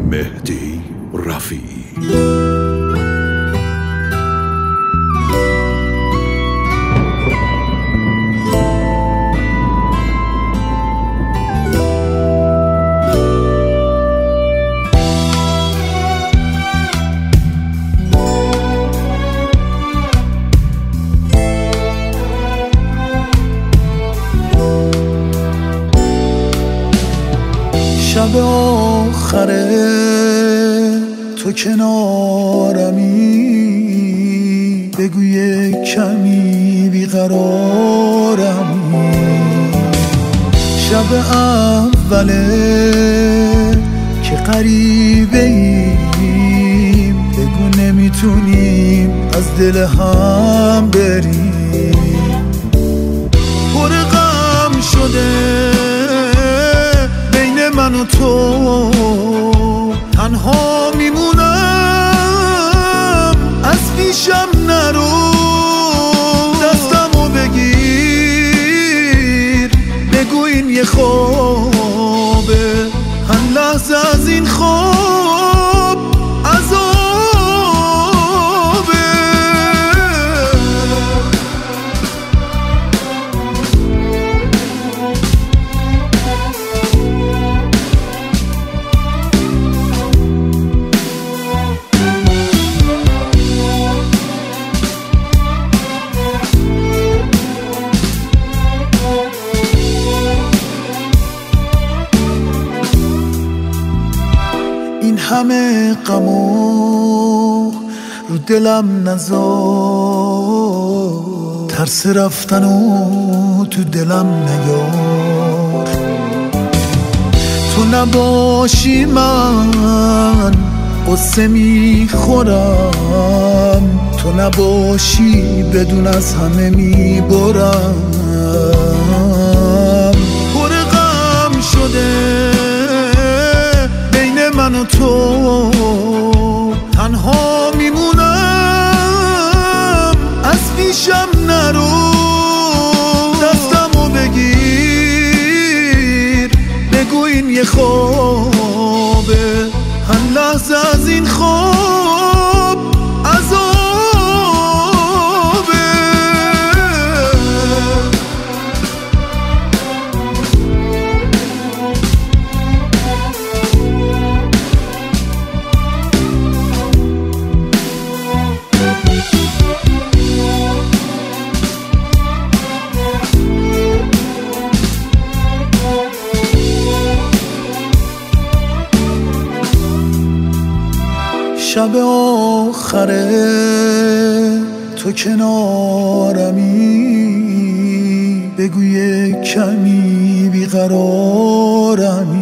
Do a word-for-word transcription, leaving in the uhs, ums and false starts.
مهدی رفیعی. شب آخره تو کنارمی، بگو یه کمی بیقرارمی. شب اوله که غریبه ایم، بگو نمیتونیم از دل هم بریم. پر غم شده من و تو، تنها میمونم، از پیشم نرو. دستمو بگیر، بگو این یه خوابه، هر لحظه از این خواب عذابه. این همه غمو رو دلم نذار، ترس رفتنو تو دلم نیار. تو نباشی من قصه میخورم، تو نباشی بدون از همه میبرم. پر غم شده من و تو، تنها میمونم، از پیشم نرو. دستمو بگیر، بگو این یه خوابه، هر لحظه از این خواب عذابه. شب آخره تو کنارمی، بگو یه کمی بیقرارمی.